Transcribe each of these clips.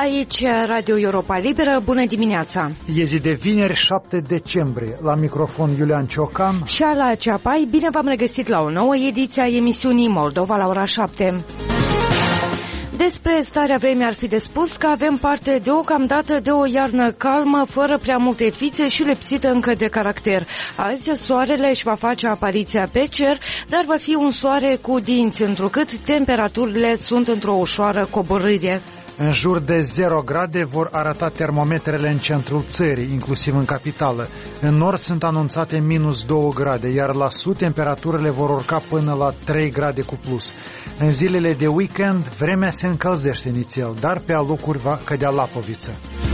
Aici Radio Europa Liberă, bună dimineața! E zi de vineri, 7 decembrie. La microfon Iulian Ciocan și Ala Ceapai. Bine v-am regăsit la o nouă ediție a emisiunii Moldova la ora 7. Despre starea vremii ar fi de spus că avem parte deocamdată de o iarnă calmă, fără prea multe fițe și lipsită încă de caracter. Azi soarele își va face apariția pe cer, dar va fi un soare cu dinți, întrucât temperaturile sunt într-o ușoară coborâre. În jur de 0 grade vor arăta termometrele în centrul țării, inclusiv în capitală. În nord sunt anunțate minus 2 grade, iar la sud temperaturile vor urca până la 3 grade cu plus. În zilele de weekend, vremea se încălzește inițial, dar pe alocuri va cădea lapoviță.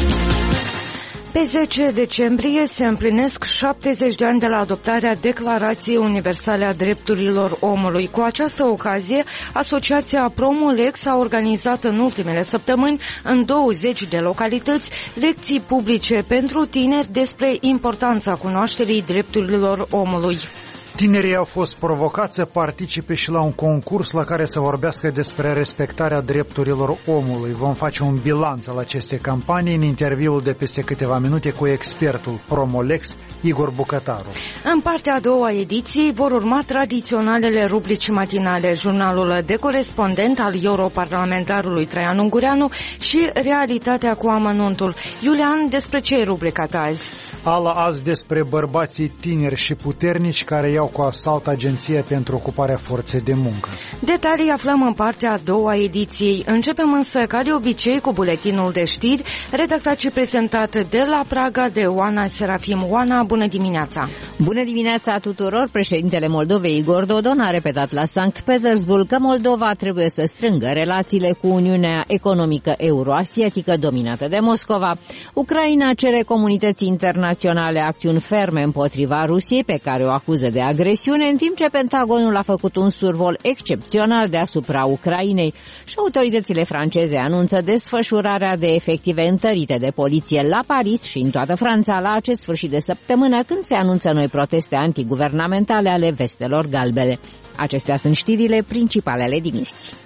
Pe 10 decembrie se împlinesc 70 de ani de la adoptarea Declarației Universale a Drepturilor Omului. Cu această ocazie, Asociația Promolex a organizat în ultimele săptămâni în 20 de localități lecții publice pentru tineri despre importanța cunoașterii drepturilor omului. Tinerii au fost provocați să participe și la un concurs la care să vorbească despre respectarea drepturilor omului. Vom face un bilanț al acestei campanii în interviul de peste câteva minute cu expertul Promolex, Igor Bucătaru. În partea a doua ediției vor urma tradiționalele rubrici matinale, jurnalul de corespondent al europarlamentarului Traian Ungureanu și Realitatea cu amănuntul. Iulian, despre ce e rubrica ta azi? Ala, azi despre bărbații tineri și puternici care iau cu asalt Agenția pentru Ocuparea Forței de Muncă. Detalii aflăm în partea a doua ediției. Începem însă, ca de obicei, cu buletinul de știri, redactat și prezentat de la Praga de Oana Serafim. Oana, bună dimineața! Bună dimineața tuturor! Președintele Moldovei, Igor Dodon, a repetat la Sankt Petersburg că Moldova trebuie să strângă relațiile cu Uniunea Economică Euroasiatică dominată de Moscova. Ucraina cere comunității internaționale acțiuni ferme împotriva Rusiei, pe care o acuză de agresiune, în timp ce Pentagonul a făcut un survol excepțional deasupra Ucrainei și autoritățile franceze anunță desfășurarea de efective întărite de poliție la Paris și în toată Franța la acest sfârșit de săptămână, când se anunță noi proteste antiguvernamentale ale vestelor galbene. Acestea sunt știrile principale ale dimineții.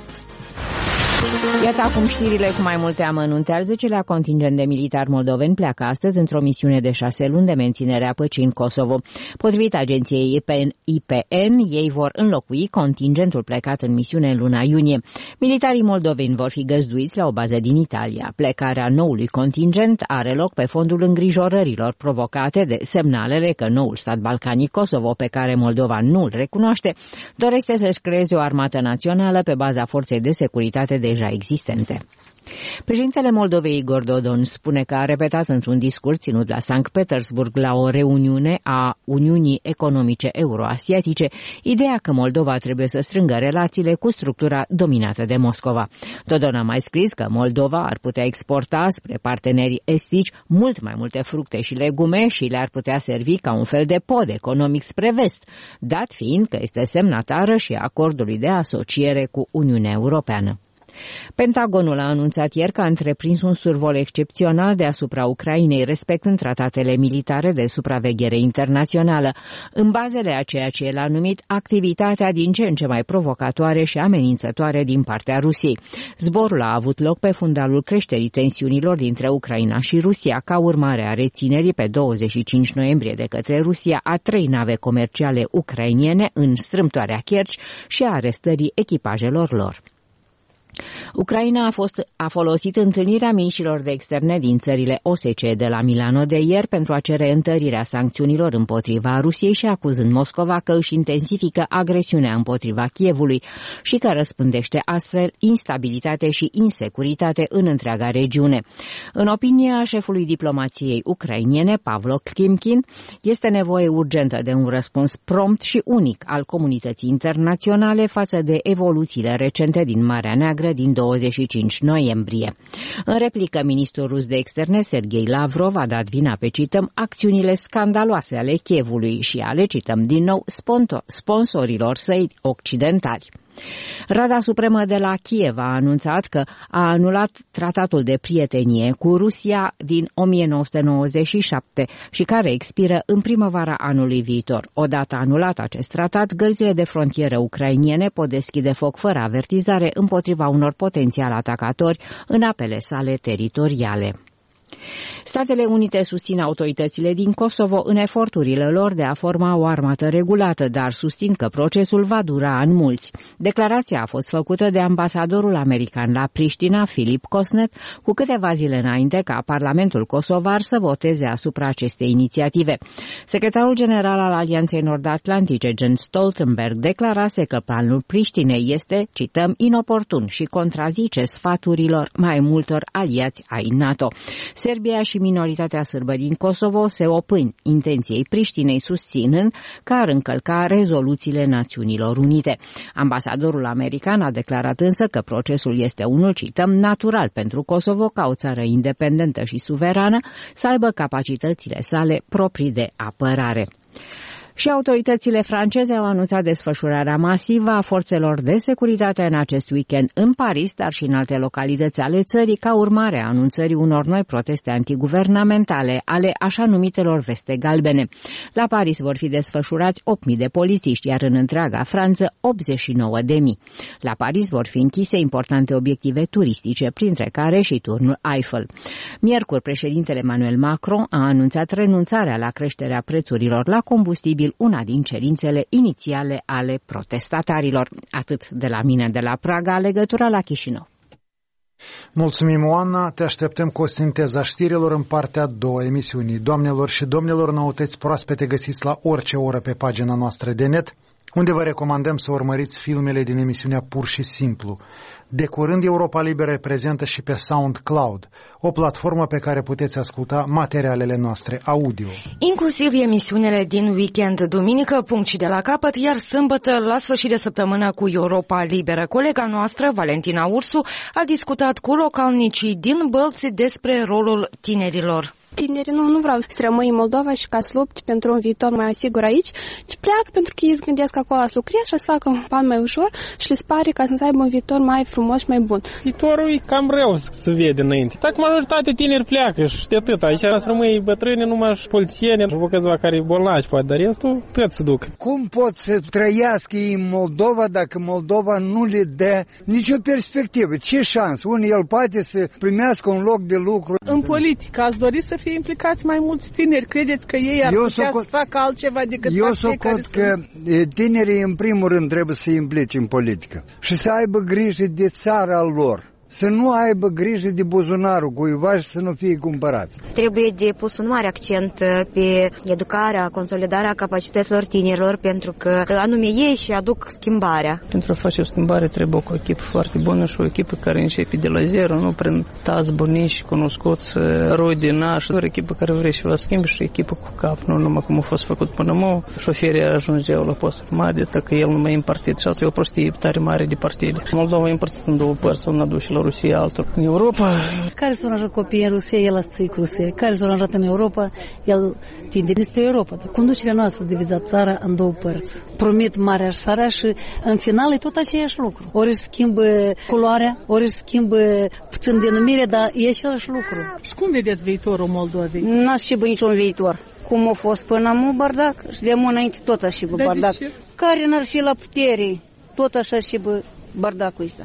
Iată acum știrile cu mai multe amănunte. Al 10-lea contingent de militari moldoveni pleacă astăzi într-o misiune de 6 luni de menținere a păcii în Kosovo. Potrivit agenției IPN, ei vor înlocui contingentul plecat în misiune în luna iunie. Militarii moldoveni vor fi găzduiți la o bază din Italia. Plecarea noului contingent are loc pe fondul îngrijorărilor provocate de semnalele că noul stat balcanic Kosovo, pe care Moldova nu îl recunoaște, dorește să-și creeze o armată națională pe baza forței de securitate deja existente. Președintele Moldovei, Igor Dodon, spune că a repetat într-un discurs ținut la Sankt Petersburg la o reuniune a Uniunii Economice Euroasiatice ideea că Moldova trebuie să strângă relațiile cu structura dominată de Moscova. Dodon a mai scris că Moldova ar putea exporta spre partenerii estici mult mai multe fructe și legume și le-ar putea servi ca un fel de pod economic spre vest, dat fiind că este semnatară și a acordului de asociere cu Uniunea Europeană. Pentagonul a anunțat ieri că a întreprins un survol excepțional deasupra Ucrainei, respectând tratatele militare de supraveghere internațională, în bazele a ceea ce el a numit activitatea din ce în ce mai provocatoare și amenințătoare din partea Rusiei. Zborul a avut loc pe fundalul creșterii tensiunilor dintre Ucraina și Rusia, ca urmare a reținerii pe 25 noiembrie de către Rusia a 3 nave comerciale ucrainiene în strâmtoarea Kerch și a arestării echipajelor lor. Ucraina a folosit întâlnirea miniștrilor de externe din țările OSCE de la Milano de ieri pentru a cere întărirea sancțiunilor împotriva Rusiei și acuzând Moscova că își intensifică agresiunea împotriva Kievului și că răspândește astfel instabilitate și insecuritate în întreaga regiune. În opinia șefului diplomației ucrainiene, Pavlo Klimkin, este nevoie urgentă de un răspuns prompt și unic al comunității internaționale față de evoluțiile recente din Marea Neagră din 25 noiembrie. În replică, ministrul rus de externe, Sergei Lavrov, a dat vina pe, cităm, acțiunile scandaloase ale Kievului și ale, cităm din nou, sponsorilor săi occidentali. Rada Supremă de la Kiev a anunțat că a anulat tratatul de prietenie cu Rusia din 1997 și care expiră în primăvara anului viitor. Odată anulat acest tratat, gărzile de frontieră ucrainiene pot deschide foc fără avertizare împotriva unor potențiali atacatori în apele sale teritoriale. Statele Unite susțin autoritățile din Kosovo în eforturile lor de a forma o armată regulată, dar susțin că procesul va dura ani mulți. Declarația a fost făcută de ambasadorul american la Priștina, Philip Kosnet, cu câteva zile înainte ca Parlamentul kosovar să voteze asupra acestei inițiative. Secretarul general al Alianței Nord-Atlantice, Jens Stoltenberg, declarase că planul Priștinei este, cităm, inoportun și contrazice sfaturilor mai multor aliați ai NATO. Serbia și minoritatea sârbă din Kosovo se opun intenției Priștinei, susținând că ar încălca rezoluțiile Națiunilor Unite. Ambasadorul american a declarat însă că procesul este unul, cităm, natural pentru Kosovo ca o țară independentă și suverană să aibă capacitățile sale proprii de apărare. Și autoritățile franceze au anunțat desfășurarea masivă a forțelor de securitate în acest weekend în Paris, dar și în alte localități ale țării, ca urmare a anunțării unor noi proteste antiguvernamentale ale așa numitelor veste galbene. La Paris vor fi desfășurați 8.000 de polițiști, iar în întreaga Franță 89.000. La Paris vor fi închise importante obiective turistice, printre care și turnul Eiffel. Miercuri, președintele Emmanuel Macron a anunțat renunțarea la creșterea prețurilor la combustibil, una din cerințele inițiale ale protestatarilor. Atât de la mine de la Praga, legătura la Chișinău. Mulțumim, Oana. Te așteptăm cu o sinteză a știrilor în partea a doua emisiunii. Doamnelor și domnilor, noutăți proaspete găsiți la orice oră pe pagina noastră de net, unde vă recomandăm să urmăriți filmele din emisiunea Pur și Simplu. De curând, Europa Liberă e prezentă și pe SoundCloud, o platformă pe care puteți asculta materialele noastre audio. Inclusiv emisiunile din weekend, duminică, punct și de la capăt, iar sâmbătă, la sfârșit de săptămână, cu Europa Liberă. Colega noastră, Valentina Ursu, a discutat cu localnicii din Bălți despre rolul tinerilor. Tinerii nu vreau să rămâi în Moldova și ca să lupte pentru un viitor mai asigur aici, ci pleacă pentru că ei se gândesc acolo să lucreze și să facă un ban mai ușor și le pare ca să aibă un viitor mai frumos și mai bun. Viitorul e cam rău să vede înainte. Dacă majoritatea tineri pleacă și de atât, aici să rămâi bătrâni, numai și polițieni, și câțiva care e bolnavi, poate, dar restul tot se duc. Cum pot să trăiască ei în Moldova dacă Moldova nu le dă nicio perspectivă? Ce șansă? Unii el poate să primească un loc de lucru. În politică ați dori să fie implicați mai mulți tineri? Credeți că ei ar putea să facă altceva decât eu socot că tinerii în primul rând trebuie să se implice în politică și să aibă grijă de țara lor. Să nu aibă grijă de buzunarul cuiva și să nu fie cumpărați. Trebuie de pus un mare accent pe educarea, consolidarea capacităților tinerilor, pentru că anume ei și aduc schimbarea. Pentru a face o schimbare trebuie o echipă foarte bună și o echipă care începe de la zero, nu prin tați bunici, cunoscuți, roi din naș, o echipă care vrea și va schimbi și o echipă cu cap, nu numai cum a fost făcut până acum. Șoferii ajungeau la posturi mari, de că el nu mai e împărțit și asta e o prostie tare mare de partide. Moldova e împărțită în două părți, una duce la Rusia, altul în Europa. Care s-a aranjat copiii în Rusia, el a țăit cu Rusia. Care s-a aranjat în Europa, el tinde despre Europa. Dar conducerea noastră divizat țara în două părți. Promit marea sarea și în final e tot aceeași lucru. Ori își schimbă culoarea, ori își schimbă puțin denumire, dar e același lucru. Și cum vedeți viitorul Moldovei? N-a șibă niciun viitor. Cum a fost până acum bardac și de mult înainte tot așa și bardac. Care n-ar fi la putere, tot așa și bardacul ăsta.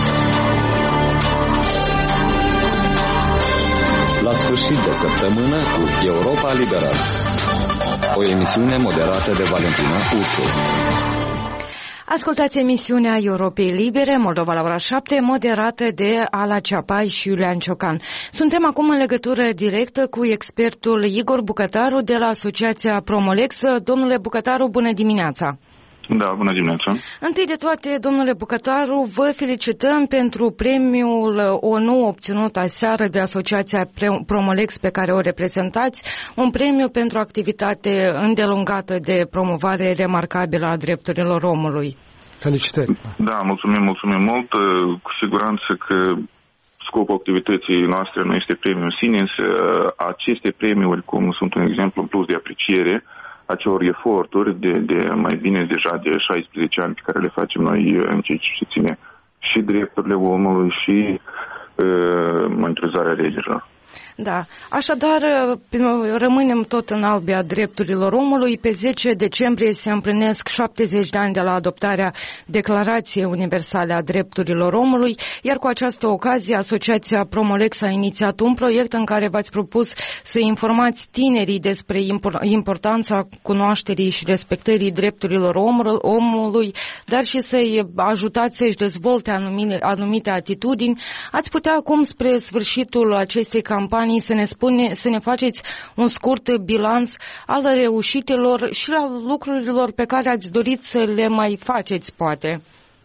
La sfârșit de săptămână cu Europa Liberă. O emisiune moderată de Valentina Ursu. Ascultați emisiunea Europei Libere, Moldova la ora 7, moderată de Ala Ceapai și Iulian Ciocan. Suntem acum în legătură directă cu expertul Igor Bucătaru de la Asociația Promolex. Domnule Bucătaru, bună dimineața! Da, bună dimineața. Întâi de toate, domnule Bucătaru, vă felicităm pentru premiul ONU obținut aseară de Asociația Promolex pe care o reprezentați, un premiu pentru activitate îndelungată de promovare remarcabilă a drepturilor omului. Felicitări! Da, mulțumim mult. Cu siguranță că scopul activității noastre nu este premiul în sine, însă aceste premiuri, cum sunt un exemplu în plus de apreciere acelor eforturi de mai bine deja de 16 ani pe care le facem noi în ceea ce ține și drepturile omului și monitorizarea legilor. Da, așadar rămânem tot în albia drepturilor omului. Pe 10 decembrie se împlinesc 70 de ani de la adoptarea Declarației Universale a Drepturilor Omului, iar cu această ocazie Asociația Promolex a inițiat un proiect în care v-ați propus să informați tinerii despre importanța cunoașterii și respectării drepturilor omului, dar și să-i ajutați să-și dezvolte anumite atitudini. Ați putea acum, spre sfârșitul acestei campanii, să ne faceți un scurt bilanț al reușitelor și al lucrurilor pe care ați dorit să le mai faceți, poate.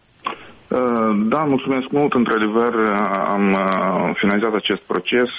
Da, mulțumesc mult. Într-adevăr, am finalizat acest proces.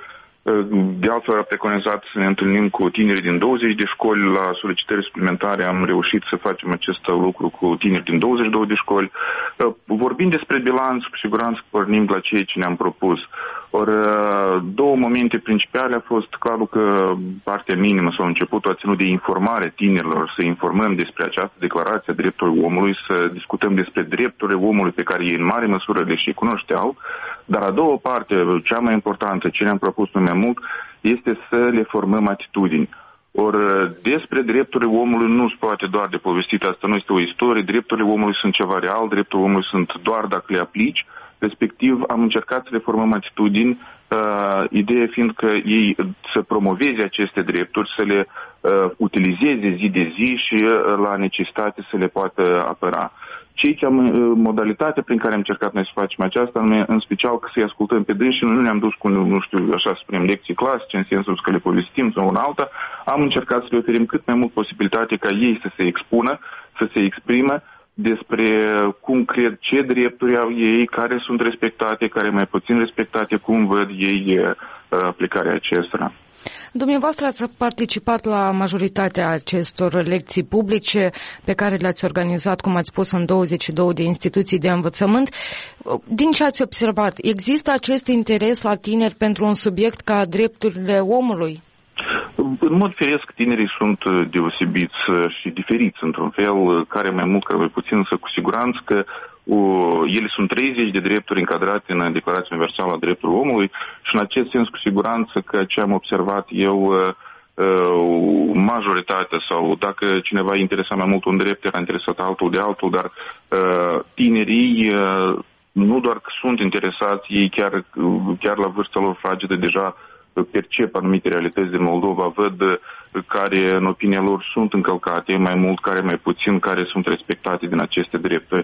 De altfel, a preconizat să ne întâlnim cu tineri din 20 de școli. La solicitări suplimentare am reușit să facem acest lucru cu tineri din 22 de școli. Vorbind despre bilanț, cu siguranță pornim la ceea ce ne-am propus. Ori două momente principale a fost clarul că partea minimă sau începutul a ținut de informare tinerilor, să informăm despre această declarație a drepturilor omului, să discutăm despre drepturile omului pe care ei în mare măsură le și cunoșteau. Dar a doua parte, cea mai importantă, ce ne-am propus noi mai mult, este să le formăm atitudini. Ori despre drepturile omului nu se poate doar de povestit, asta nu este o istorie, drepturile omului sunt ceva real, drepturile omului sunt doar dacă le aplici. Respectiv, am încercat să le formăm atitudini, ideea fiind că ei să promoveze aceste drepturi, să le utilizeze zi de zi și la necesitate să le poată apăra. Modalitatea prin care am încercat noi să facem aceasta, în special că să-i ascultăm pe dânsi și nu ne-am dus cu, nu știu, așa să spunem, lecții clasice, în sensul că le povestim sau în alta, am încercat să le oferim cât mai mult posibilitate ca ei să se expună, să se exprime despre cum cred, ce drepturi au ei, care sunt respectate, care mai puțin respectate, cum văd ei aplicarea acestora. Dumneavoastră ați participat la majoritatea acestor lecții publice pe care le-ați organizat, cum ați spus, în 22 de instituții de învățământ. Din ce ați observat, există acest interes la tineri pentru un subiect ca drepturile omului? În mod firesc, tinerii sunt deosebiți și diferiți într-un fel, care mai mult, care mai puțin, însă cu siguranță că ele sunt 30 de drepturi încadrate în Declarația Universală a Drepturilor Omului și în acest sens cu siguranță că ce am observat eu, majoritatea sau dacă cineva interesa mai mult un drept, era interesat altul de altul, dar tinerii nu doar că sunt interesați, ei chiar la vârsta lor fragedă deja percep anumite realități din Moldova, văd care în opinia lor sunt încălcate, mai mult, care mai puțin, care sunt respectate din aceste drepturi.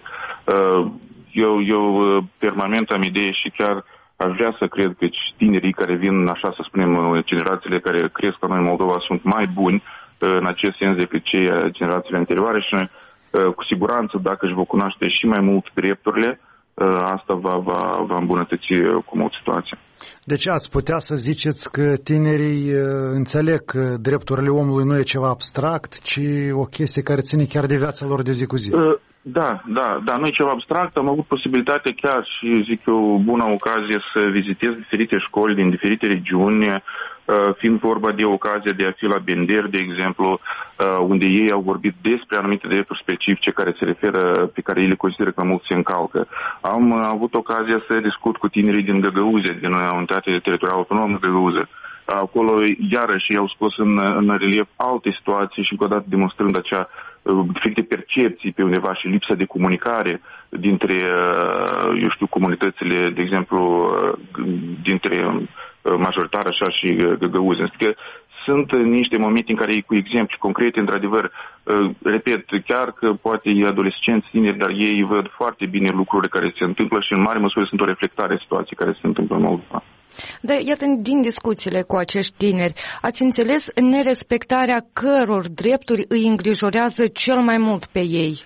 Eu permanent am idee și chiar aș vrea să cred că tinerii care vin, așa să spunem, generațiile care cresc la noi în Moldova sunt mai buni în acest sens decât cei generațiile anterioare și noi, cu siguranță, dacă își vor cunoaște și mai mult drepturile, asta va îmbunătăți cu mult situația. Deci ați putea să ziceți că tinerii înțeleg că drepturile omului nu e ceva abstract, ci o chestie care ține chiar de viața lor de zi cu zi. Da, nu e ceva abstract. Am avut posibilitatea chiar și, zic eu, bună ocazie să vizitez diferite școli din diferite regiuni, fiind vorba de ocazia de a fi la Bender, de exemplu, unde ei au vorbit despre anumite drepturi specifice care se referă, pe care ei le consideră că mult se încalcă. Am avut ocazia să discut cu tinerii din Găgăuze, din Unitatea Teritorială Autonomă Găgăuze. Acolo, iarăși, i-au scos în relief alte situații și, încă o dată, demonstrând acea diferite percepții pe undeva și lipsa de comunicare dintre, comunitățile, de exemplu, dintre majoritar așa și Găgăuze. Că sunt niște momente în care ei cu exemple concrete, într-adevăr, repet, chiar că poate e adolescenți tineri, dar ei văd foarte bine lucrurile care se întâmplă și în mare măsură sunt o reflectare a situației care se întâmplă în Moldova. Da, iată, din discuțiile cu acești tineri, ați înțeles nerespectarea căror drepturi îi îngrijorează cel mai mult pe ei?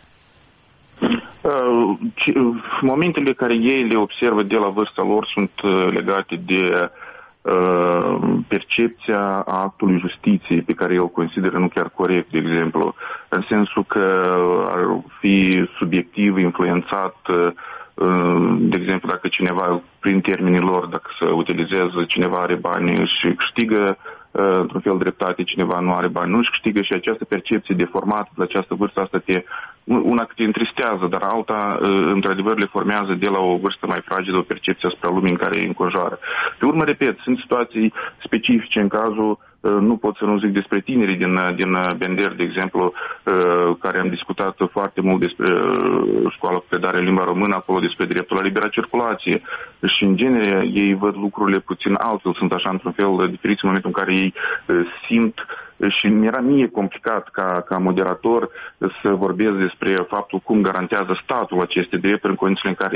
Momentele care ei le observă de la vârsta lor sunt legate de percepția actului justiției pe care el o consideră nu chiar corect, de exemplu, în sensul că ar fi subiectiv, influențat, de exemplu, dacă cineva, prin termenii lor, dacă se utilizează, cineva are bani și câștigă într-un fel dreptate, cineva nu are bani, nu-și câștigă și această percepție deformată la această vârstă, asta una că te întristează, dar alta, într-adevăr, le formează de la o vârstă mai fragilă o percepție asupra lumii în care îi înconjoară. Pe urmă, repet, sunt situații specifice în cazul, nu pot să nu zic despre tinerii din Bender, de exemplu, care am discutat foarte mult despre școala cu predare în limba română, acolo despre dreptul la libera circulație. Și, în genere, ei văd lucrurile puțin altfel, sunt așa, într-un fel, diferiți în momentul în care ei simt. Și mi-era mie complicat ca moderator să vorbesc despre faptul cum garantează statul aceste drepturi în condițiile în care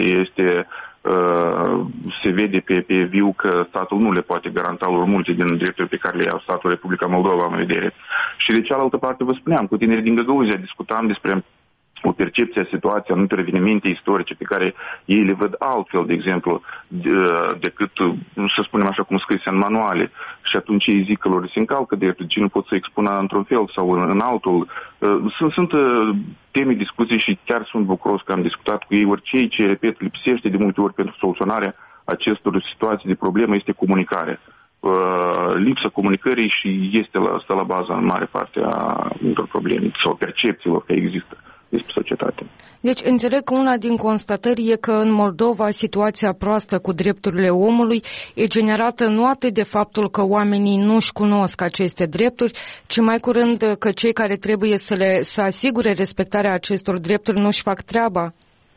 se vede pe viu că statul nu le poate garanta lor multe din drepturi pe care le ia statul Republica Moldova în vedere. Și de cealaltă parte vă spuneam, cu tinerii din Găgăuzia discutam despre o percepție a situației, anumite evenimente istorice pe care ei le văd altfel, de exemplu, decât, să spunem așa cum scrise în manuale. Și atunci ei zic că lor se încalcă dreptul, ce nu pot să expună într-un fel sau în altul. Sunt teme, discuții și chiar sunt bucuros că am discutat cu ei. Orice ce, repet, lipsește de multe ori pentru soluționarea acestor situații de problemă este comunicarea. Lipsa comunicării și stă la baza în mare parte a unor probleme sau percepțiilor că există despre societate. Deci înțeleg că una din constatări e că în Moldova situația proastă cu drepturile omului e generată nu atât de faptul că oamenii nu-și cunosc aceste drepturi, ci mai curând că cei care trebuie să asigure respectarea acestor drepturi nu-și fac treaba.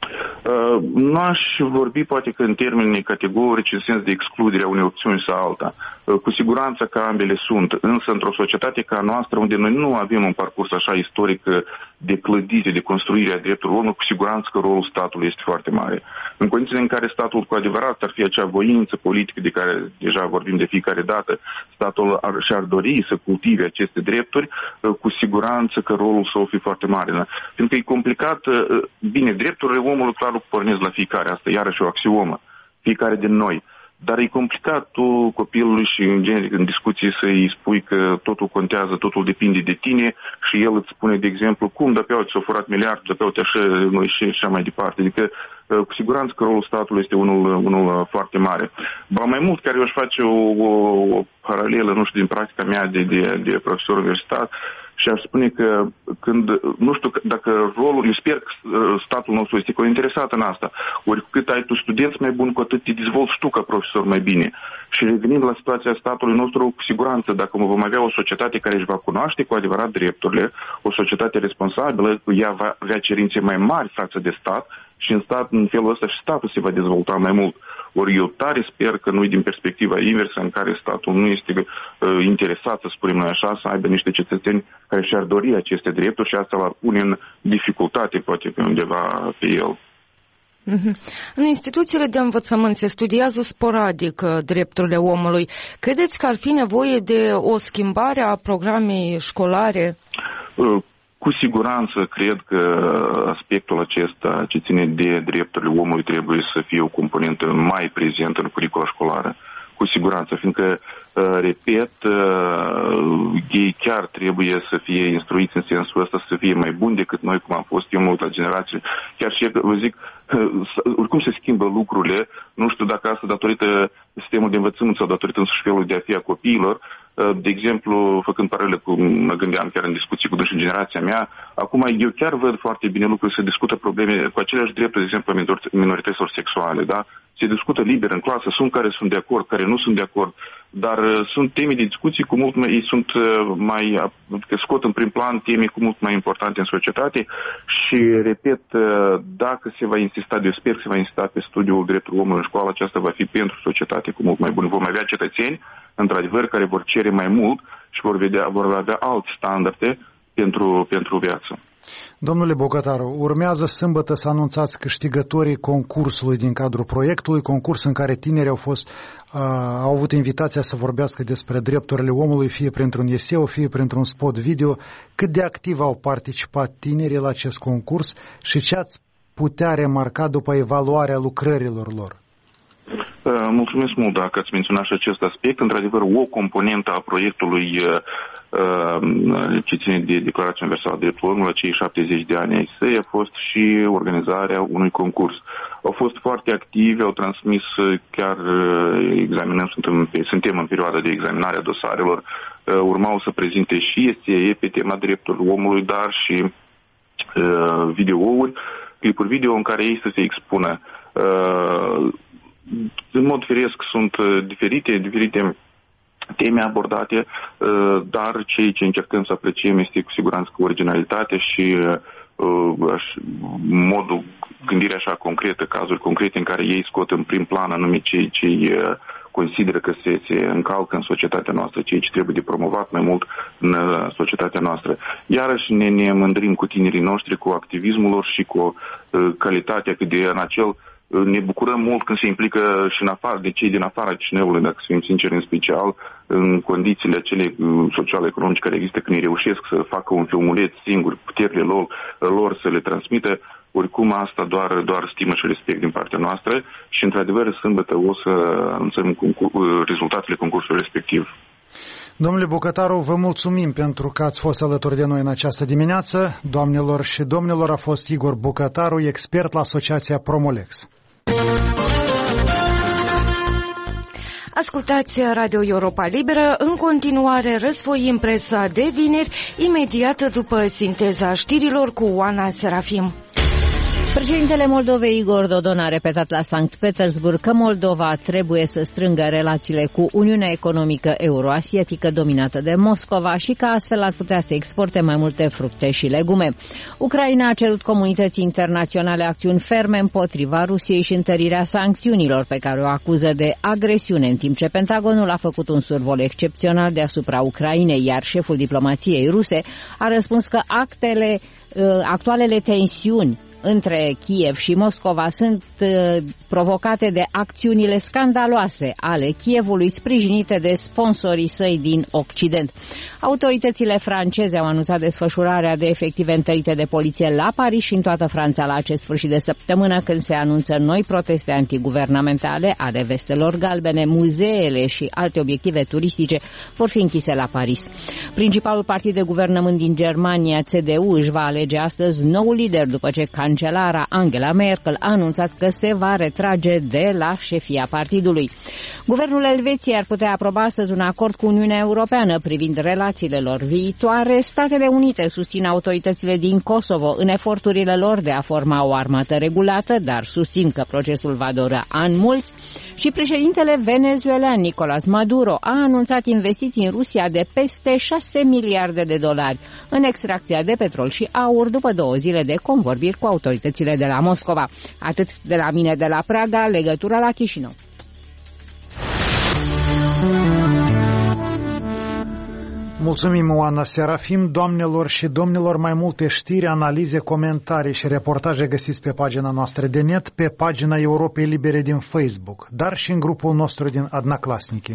Nu aș vorbi poate că în termeni categorici, în sens de excludere a unei opțiuni sau alta. Cu siguranță că ambele sunt, însă într-o societate ca a noastră, unde noi nu avem un parcurs așa istoric de clădire, de construire a drepturilor omului, cu siguranță că rolul statului este foarte mare. În condițiile în care statul cu adevărat ar fi acea voință politică de care deja vorbim de fiecare dată, statul și-ar dori să cultive aceste drepturi, cu siguranță că rolul său fi foarte mare. Da? Pentru că e complicat, bine, drepturile omului clar pornesc la fiecare, asta iarăși o axiomă, fiecare din noi. Dar e complicat tu copilului și în genere în discuții să-i spui că totul contează, totul depinde de tine și el îți spune, de exemplu, cum, dar pe uite s-a furat miliard, dar pe uite așa mai departe. Adică cu siguranță că rolul statului este unul foarte mare. Ba mai mult, care eu aș face o paralelă, nu știu, din practica mea de profesor universitar, și aș spune că când, nu știu dacă rolul, eu sper că statul nostru este interesat în asta, ori cât ai tu studenți mai buni, cu atât te dezvolți tu ca profesor mai bine. Și revenind la situația statului nostru, cu siguranță, dacă vom avea o societate care își va cunoaște cu adevărat drepturile, o societate responsabilă, ea va avea cerințe mai mari față de stat și în felul ăsta și statul se va dezvolta mai mult. Ori eu tare sper că nu din perspectiva inversă în care statul nu este interesat, să spunem noi așa, să aibă niște cetățeni care și-ar dori aceste drepturi și asta va pune în dificultate poate pe undeva pe el. În instituțiile de învățământ se studiază sporadic drepturile omului. Credeți că ar fi nevoie de o schimbare a programei școlare? Cu siguranță cred că aspectul acesta ce ține de drepturile omului trebuie să fie o componentă mai prezentă în curicula școlară. Cu siguranță, fiindcă, repet, ei chiar trebuie să fie instruiți în sensul ăsta, să fie mai buni decât noi, cum am fost eu mult la generație. Chiar și, vă zic, oricum se schimbă lucrurile, nu știu dacă asta datorită sistemului de învățământ sau datorită însuși felului de a fi a copiilor. De exemplu, făcând paralele cu, mă gândeam chiar în discuții cu dânsii în generația mea, acum eu chiar văd foarte bine lucruri, se discută probleme cu aceleași drepturi, de exemplu, minorităților sexuale, da? Se discută liber în clasă, sunt care sunt de acord, care nu sunt de acord, dar sunt teme de discuții cu mult mai, ei sunt mai, că scot în prim plan teme cu mult mai importante în societate și, repet, dacă se va insista, eu sper că se va insista pe studiul drepturilor omului în școală, aceasta va fi pentru societate cu mult mai bun. Vom avea cetățeni, într-adevăr, care vor cere mai mult și vor avea alte standarde pentru viață. Domnule Bogătaru, urmează sâmbătă să anunțați câștigătorii concursului din cadrul proiectului, concurs în care tinerii au avut invitația să vorbească despre drepturile omului, fie printr-un eseu, fie printr-un spot video. Cât de activ au participat tinerii la acest concurs și ce ați putea remarca după evaluarea lucrărilor lor? Mulțumesc mult dacă ați menționat și acest aspect. Într-adevăr, o componentă a proiectului ce ține de Declarația Universală a Drepturilor Omului, la cei 70 de ani ai săi, a fost și organizarea unui concurs. Au fost foarte activi, au transmis, chiar examinăm, suntem în perioada de examinare a dosarelor, urmau să prezinte și esee pe tema drepturilor omului, dar și videouri, clipuri video în care ei să se expună. În mod firesc sunt diferite teme abordate, dar ceea ce încercăm să apreciem este cu siguranță cu originalitate și modul gândirea așa concretă, cazuri concrete în care ei scot în prim plan anume cei ce consideră că se încalcă în societatea noastră, cei ce trebuie de promovat mai mult în societatea noastră. Iarăși ne mândrim cu tinerii noștri, cu activismul lor și cu calitatea cât de în acel. Ne bucurăm mult când se implică și în afară, de cei din afara Chișinăului, dacă să fim sinceri, în special, în condițiile acele social-economice care există, când ei reușesc să facă un filmuleț singur, puterile lor să le transmită. Oricum, asta doar stimă și respect din partea noastră și, într-adevăr, sâmbătă o să anunțăm rezultatele concursului respectiv. Domnule Bucătaru, vă mulțumim pentru că ați fost alături de noi în această dimineață. Doamnelor și domnilor, a fost Igor Bucătaru, expert la Asociația Promolex. Ascultați Radio Europa Liberă, în continuare răsfoim presa de vineri, imediat după sinteza știrilor cu Oana Serafim. Președintele Moldovei Igor Dodon a repetat la Sankt Petersburg că Moldova trebuie să strângă relațiile cu Uniunea Economică Euroasiatică dominată de Moscova și că astfel ar putea să exporte mai multe fructe și legume. Ucraina a cerut comunității internaționale acțiuni ferme împotriva Rusiei și întărirea sancțiunilor pe care o acuză de agresiune, în timp ce Pentagonul a făcut un survol excepțional deasupra Ucrainei, iar șeful diplomației ruse a răspuns că actualele tensiuni între Kiev și Moscova sunt provocate de acțiunile scandaloase ale Kievului sprijinite de sponsorii săi din Occident. Autoritățile franceze au anunțat desfășurarea de efective întărite de poliție la Paris și în toată Franța la acest sfârșit de săptămână, când se anunță noi proteste antiguvernamentale ale vestelor galbene. Muzeele și alte obiective turistice vor fi închise la Paris. Principalul partid de guvernământ din Germania, CDU, își va alege astăzi noul lider după ce cancelara Angela Merkel a anunțat că se va retrage de la șefia partidului. Guvernul Elveției ar putea aproba astăzi un acord cu Uniunea Europeană privind relațiile lor viitoare. Statele Unite susțin autoritățile din Kosovo în eforturile lor de a forma o armată regulată, dar susțin că procesul va dura ani mulți. Și președintele venezuelan Nicolás Maduro a anunțat investiții în Rusia de peste 6 miliarde de dolari în extracția de petrol și aur după 2 zile de convorbiri cu autoritățile de la Moscova. Atât de la mine de la Praga, legătura la Chișinău. Mulțumim, Oana Serafim. Doamnelor și domnilor, mai multe știri, analize, comentarii și reportaje găsiți pe pagina noastră de net, pe pagina Europei Libere din Facebook, dar și în grupul nostru din Adnaclasnici.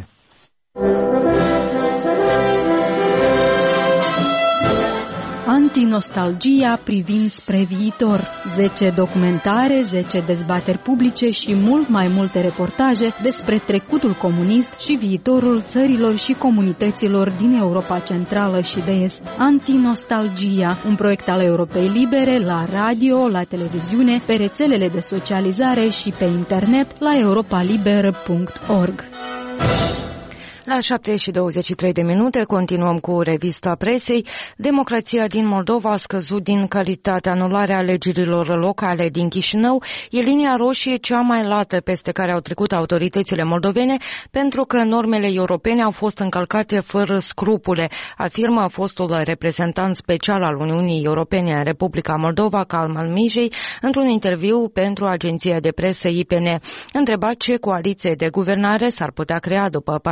Antinostalgia privind spre viitor. 10 documentare, 10 dezbateri publice și mult mai multe reportaje despre trecutul comunist și viitorul țărilor și comunităților din Europa Centrală și de Est. Antinostalgia, un proiect al Europei Libere la radio, la televiziune, pe rețelele de socializare și pe internet la europaliber.org. La 7:23 continuăm cu revista presei. Democrația din Moldova a scăzut din calitate. Anularea alegerilor locale din Chișinău e linia roșie cea mai lată peste care au trecut autoritățile moldovene, pentru că normele europene au fost încălcate fără scrupule, afirmă fostul reprezentant special al Uniunii Europene în Republica Moldova, Calman Mijei, într-un interviu pentru agenția de presă IPN. Întrebat ce coaliție de guvernare s-ar putea crea după parlamentare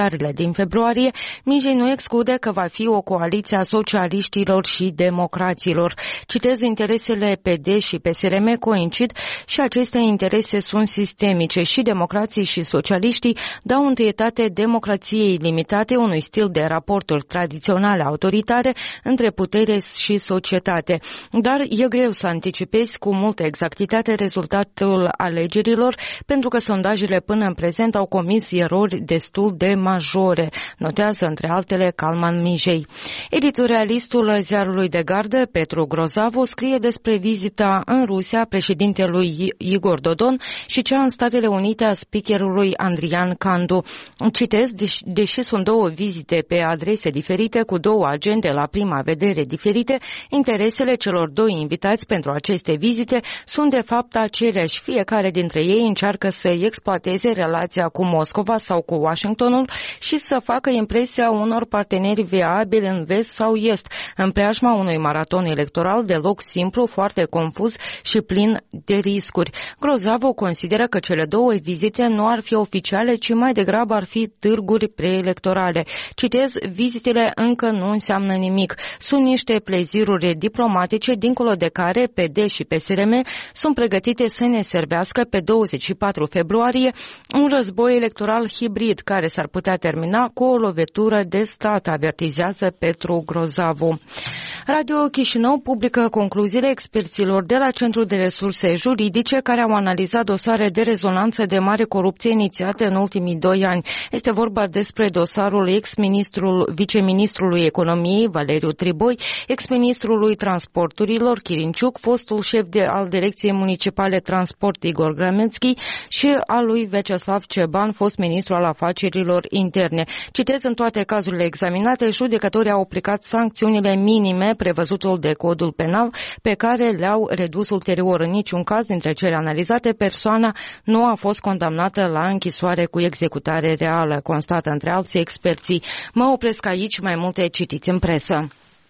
europarlamentarele din februarie, Mijei nu exclude că va fi o coaliție a socialiștilor și democraților. Citez, interesele PD și PSRM coincid și aceste interese sunt sistemice și democrații și socialiștii dau întâietate democrației limitate, unui stil de raporturi tradiționale autoritare între putere și societate. Dar e greu să anticipezi cu multă exactitate rezultatul alegerilor, pentru că sondajele până în prezent au comis erori destul de majore, notează între altele Calman Mijei. Editorialistul ziarului de gardă, Petru Grozavu, scrie despre vizita în Rusia președintelui Igor Dodon și cea în Statele Unite a speakerului Andrian Candu. Citez, deși sunt două vizite pe adrese diferite, cu două agende la prima vedere diferite, interesele celor doi invitați pentru aceste vizite sunt de fapt aceleași. Fiecare dintre ei încearcă să exploateze relația cu Moscova sau cu Washingtonul și să facă impresia unor parteneri viabili în vest sau est, în preajma unui maraton electoral deloc simplu, foarte confuz și plin de riscuri. Grozavu consideră că cele două vizite nu ar fi oficiale, ci mai degrabă ar fi târguri preelectorale. Citez, vizitele încă nu înseamnă nimic. Sunt niște pleziruri diplomatice, dincolo de care PD și PSRM sunt pregătite să ne servească pe 24 februarie un război electoral hibrid care s-ar putea termina cu o lovitură de stat, avertizează Petru Grozavu. Radio Chișinău publică concluziile experților de la Centrul de Resurse Juridice care au analizat dosare de rezonanță de mare corupție inițiate în ultimii 2 ani. Este vorba despre dosarul viceministrului Economiei Valeriu Triboi, ex-ministrului Transporturilor Chirinciuc, fostul șef al Direcției Municipale Transport Igor Gramețchi și al lui Veceslav Ceban, fost ministru al afacerilor interne. Citez, în toate cazurile examinate, judecătorii au aplicat sancțiunile minime prevăzutul de codul penal, pe care le-au redus ulterior. În niciun caz dintre cele analizate, persoana nu a fost condamnată la închisoare cu executare reală, constată între alții experții. Mă opresc aici, mai multe citiți în presă.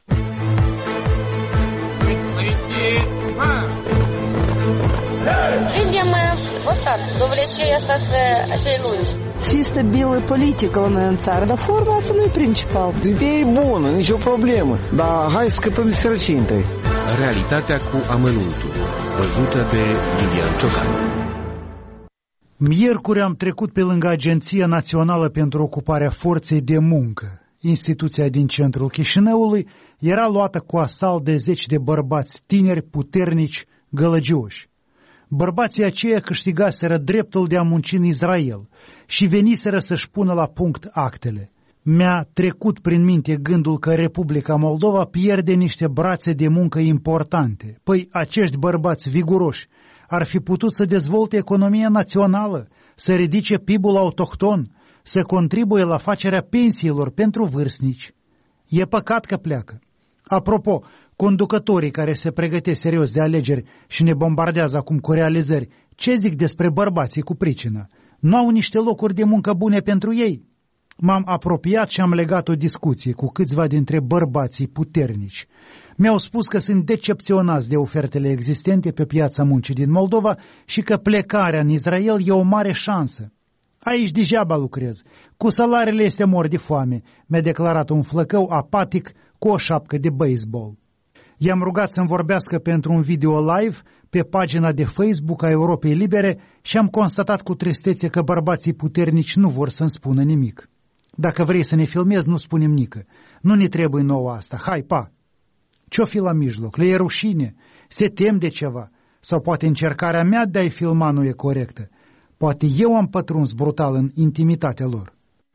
Видим Остап, довлечение остаться acei lungi. Fi stabilă politică la noi în țară, dar forma asta nu e principal. Ideea e bună, nicio problemă, dar hai să scăpăm de sărăcie întâi. Realitatea cu amănuntul, văzută de Lilian Ciocan. Miercuri am trecut pe lângă Agenția Națională pentru Ocuparea Forței de Muncă. Instituția din centrul Chișinăului era luată cu asalt de 10 de bărbați tineri, puternici, gălăgioși. Bărbații aceia câștigaseră dreptul de a munci în Israel și veniseră să-și pună la punct actele. Mi-a trecut prin minte gândul că Republica Moldova pierde niște brațe de muncă importante. Păi acești bărbați viguroși ar fi putut să dezvolte economia națională, să ridice PIB-ul autohton, să contribuie la facerea pensiilor pentru vârstnici. E păcat că pleacă. Apropo, conducătorii care se pregătesc serios de alegeri și ne bombardează acum cu realizări, ce zic despre bărbații cu pricină? Nu au niște locuri de muncă bune pentru ei? M-am apropiat și am legat o discuție cu câțiva dintre bărbații puternici. Mi-au spus că sunt decepționați de ofertele existente pe piața muncii din Moldova și că plecarea în Israel e o mare șansă. Aici degeaba lucrez. Cu salariile este mor de foame, mi-a declarat un flăcău apatic cu o șapcă de baseball. I-am rugat să-mi vorbească pentru un video live pe pagina de Facebook a Europei Libere și am constatat cu tristețe că bărbații puternici nu vor să-mi spună nimic. Dacă vrei să ne filmezi, nu spunem nică. Nu ne trebuie nouă asta. Hai, pa! Ce-o fi la mijloc? Le e rușine? Se tem de ceva? Sau poate încercarea mea de a-i filma nu e corectă? Poate eu am pătruns brutal în intimitatea lor.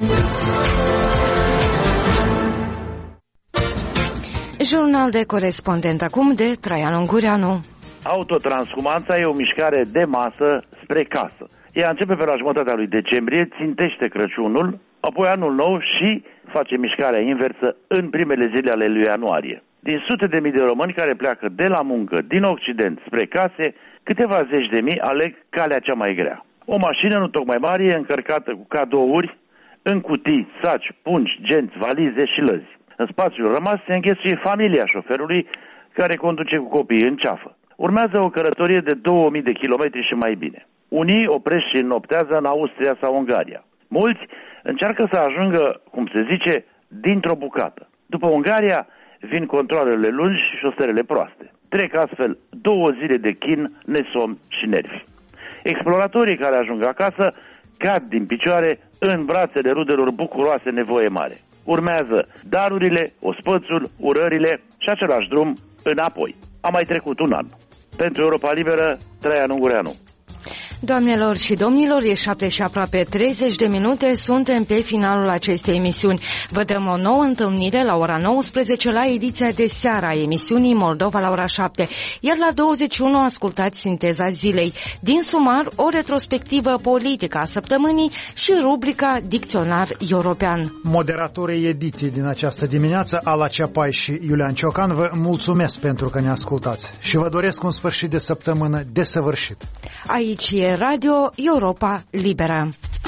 Jurnal de corespondent acum de Traian Ungureanu. Autotranshumanța e o mișcare de masă spre casă. Ea începe pe la jumătatea lui decembrie, țintește Crăciunul, apoi anul nou și face mișcarea inversă în primele zile ale lui ianuarie. Din sute de mii de români care pleacă de la muncă din Occident spre case, câteva zeci de mii aleg calea cea mai grea. O mașină nu tocmai mare, încărcată cu cadouri, în cutii, saci, pungi, genți, valize și lăzi. În spațiul rămas se înghesuie familia șoferului care conduce cu copiii în ceafă. Urmează o călătorie de 2000 de kilometri și mai bine. Unii opresc și noptează în Austria sau Ungaria. Mulți încearcă să ajungă, cum se zice, dintr-o bucată. După Ungaria vin controalele lungi și șoselele proaste. Trec astfel 2 zile de chin, nesomn și nervi. Exploratorii care ajung acasă cad din picioare în brațele rudelor bucuroase, nevoie mare. Urmează darurile, ospățul, urările și același drum înapoi. A mai trecut un an. Pentru Europa Liberă, Traian Ungureanu. Doamnelor și domnilor, e 7 și aproape 30 de minute, suntem pe finalul acestei emisiuni. Vă dăm o nouă întâlnire la ora 19 la ediția de seară a emisiunii Moldova la ora 7, iar la 21 ascultați Sinteza Zilei. Din sumar, o retrospectivă politică a săptămânii și rubrica Dicționar European. Moderatorii ediției din această dimineață, Ala Ceapai și Iulian Ciocan, vă mulțumesc pentru că ne ascultați și vă doresc un sfârșit de săptămână desăvârșit. Aici e Radio Europa Liberă.